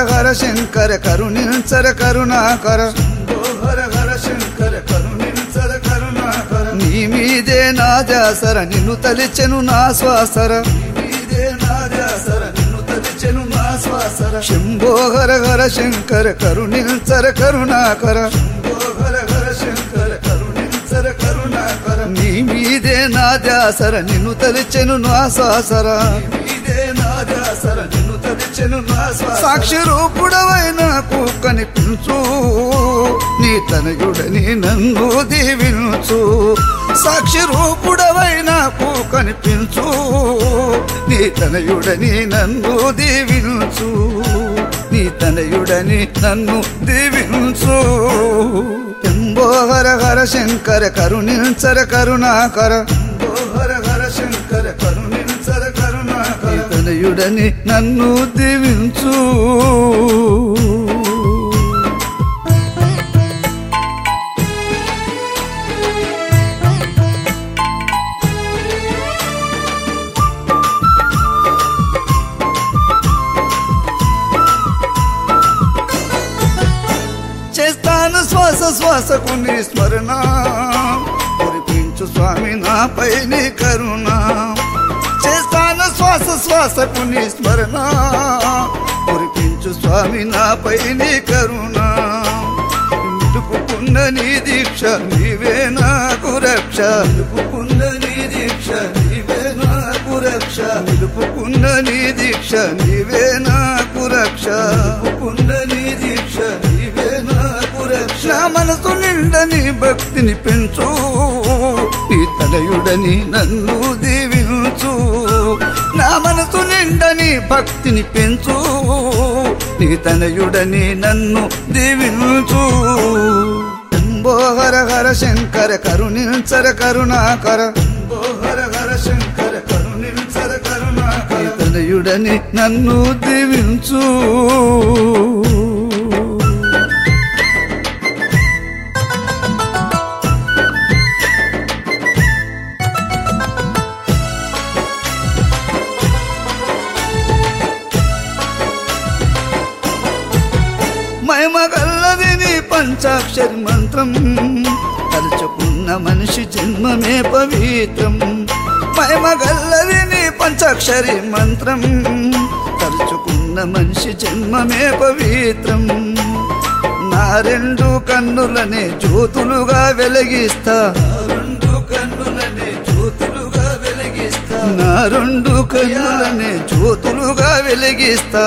హర శంకర కరుణించర కరుణాకర శంభో హర హర శంకర కరుణించర కరుణాకర నీ మీదే నా జాసర నిన్ను తలిచెను నా శ్వాసర శంభో హర హర శంకర కరుణించర కరుణాకర శంభో హర హర శంకర కరుణించర కరుణాకర నీ మీదే నా ధ్యాసర నిన్ను తలిచెను నా శ్వాసర సాక్షి రూపుడవై నాకు కనిపించు నీ తనయుడని నన్ను దీవించు సాక్షి రూపుడవై నాకు కనిపించు నీ తనయుడని నన్ను దీవించు నీ తనయుడని నన్ను దీవించు శంభో హర హర శంకర కరుణించర కరుణాకర శంభో హర హర శంకర కరుణించర కరుణాకర నీ తనయుడని నన్ను దీవించు చేస్తాను శ్వాస శ్వాసకు నీ స్మరణ కురిపించు స్వామి నాపై నీ కరుణ చేస్తాను శ్వాస శ్వాసకు నీ స్మరణ కురిపించు స్వామి నాపై నీ కరుణ నిలుపుకున్న నీ దీక్ష నీవే నాకు రక్ష నిలుపుకున్న నీ దీక్ష నీవే నాకు రక్ష నిలుపుకున్న నీ దీక్ష నీవే నాకు రక్ష నిలుపుకున్న నీ దీక్ష నీవే నాకు రక్ష నా మనసు నిండా నీ భక్తిని పెంచు నీ తనయుడని నన్ను దీవించు నా మనసు నిండా నీ భక్తిని పెంచు నీ తనయుడని నన్ను దీవించు శంభో హర హర శంకర కరుణించర కరుణాకర శంభో హర హర శంకర కరుణించర కరుణాకర నీ తనయుడని నన్ను దీవించు మహిమగల్లది నీ పంచాక్షరి మంత్రం తలుచుకున్న మనిషి జన్మమే పవిత్రం మహిమగల్లది నీ పంచాక్షరి మంత్రం తలుచుకున్న మనిషి జన్మమే పవిత్రం నా రెండు కన్నులనే జ్యోతులుగా వెలిగిస్తా రెండు కన్నులనే జ్యోతులుగా వెలిగిస్తా నా రెండు కన్నులనే జ్యోతులుగా వెలిగిస్తా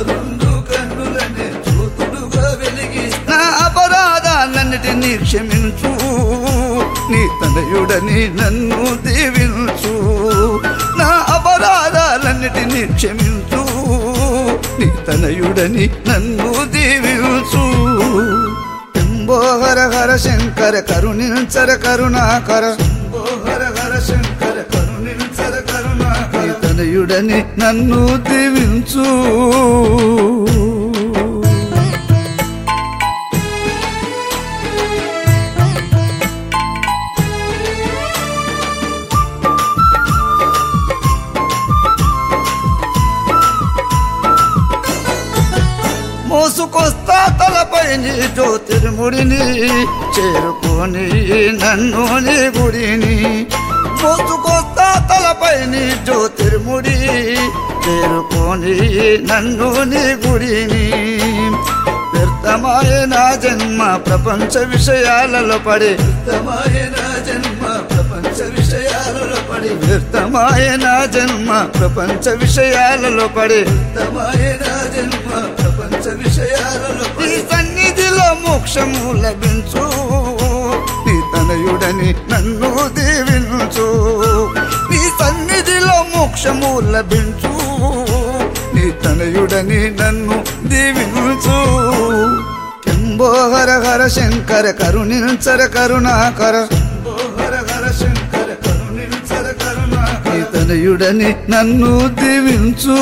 నా అపరాధాలన్నిటినీ క్షమించు నీ తనయుడని నన్ను దీవించు నా అపరాధాలన్నిటినీ క్షమించు నీ తనయుడని నన్ను దీవించు శంభో హర హర శంకర కరుణించర కరుణాకర శంభో హర హర శంకర కరుణించర కరుణాకర నీ తనయుడని నన్ను దీవించు మోసుకొస్తా తలపై నీ జ్యోతిర్ముడిని చేరుకొని నన్ను నీ గుడిని మోసుకొస్తా తలపై నీ జ్యోతిర్ముడి చేరుకొని నన్ను నీ గుడిని వ్యర్థమాయ నా జన్మ ప్రపంచ విషయాలలో పడి వ్యర్థమాయ నా జన్మ ప్రపంచ విషయాలలో పడి వ్యర్థమాయ నా జన్మ ప్రపంచ విషయాలలో పడి వ్యర్థమాయ నా జన్మ ప్రపంచ విషయాలలో నీ సన్నిధిలో మోక్షము లభించు నీ తనయుడని నన్ను దీవించు నీ సన్నిధిలో మోక్షము లభించు నీ తనయుడని నన్ను దీవించు శంభో హర హర శంకర కరుణించర కరుణాకర శంభో హర హర శంకర కరుణించర కరుణాకర నీ తనయుడని నన్ను దీవించు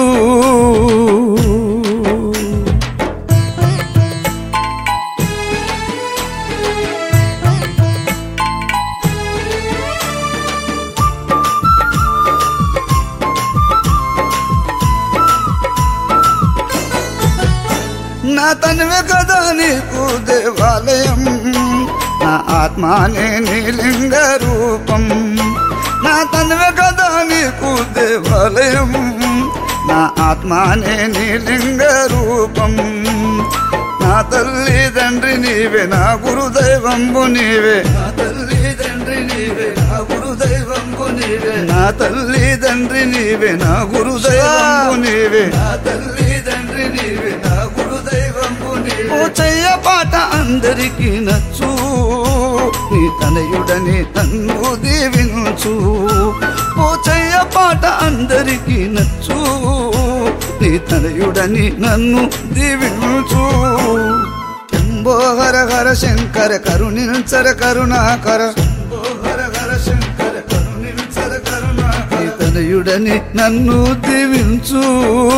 నా తనువే కదా నీకు దేవాలయం నా ఆత్మానే నీ లింగ రూపం నా తనువే కదా నీకు దేవాలయం నా ఆత్మానే నీ లింగ రూపం నా తల్లి తండ్రి నీవే నా గురుదైవంబు నీవే నా తల్లి తండ్రి నీవే నా గురుదైవంబు నీవే నా తల్లి తండ్రి నీవే నా గురుదైవంబు నీవే నా తల్లి తండ్రి నీవే నా గురుదైవంబు నీవే పూజయ్య పాట అందరికీ నచ్చు నీ తనయుడని నన్ను దీవించు పూజయ్య పాట అందరికీ నచ్చు నీ తనయుడని నన్ను దీవించు శంభో హర హర శంకర కరుణించర కరుణాకర శంభో హర హర శంకర కరుణించర కరుణాకర నీ తనయుడని నన్ను దీవించు